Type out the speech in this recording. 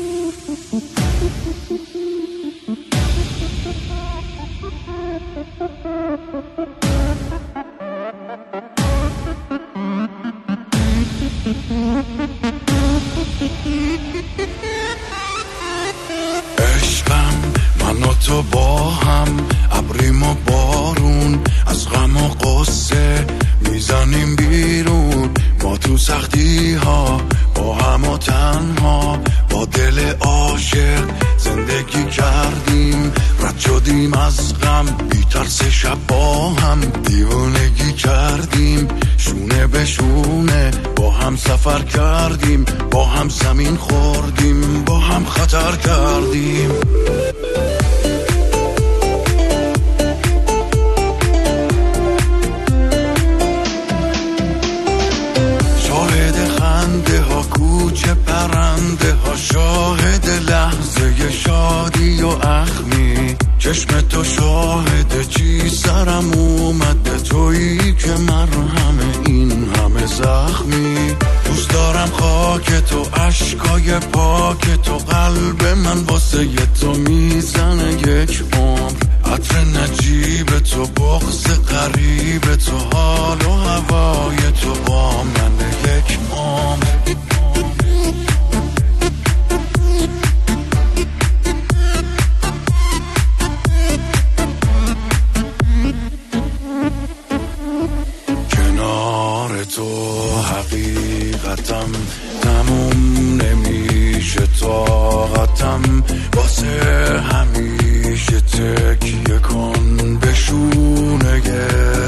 عشقم من و تو با هم، ابریم و بارون، از غم و قصه میزنیم بیرون. ما تو سختی ها با هم و تنها، با دل عاشق زندگی کردیم. رد شدیم از غم بی ترس، شب با هم دیوانگی کردیم. شونه به شونه با هم سفر کردیم، با هم زمین خوردیم، با هم خطر کردیم. شاهد خنده ها، کوچه پرنده ها، شاهد لحظه شادی و اخمی. چشم تو شاهد چی سرم اومده، تویی که مرهم این همه زخمی. دوست دارم خاک تو، عشقای پاک تو، قلب من واسه تو میزنه یک عمر. عطر نجیب تو، بغض غریب تو، حال و هوای تو با من یک عمر. کنار تو حقیقتم تموم نمیشه، طاقتم واسه همیشه تکیه کن به شونه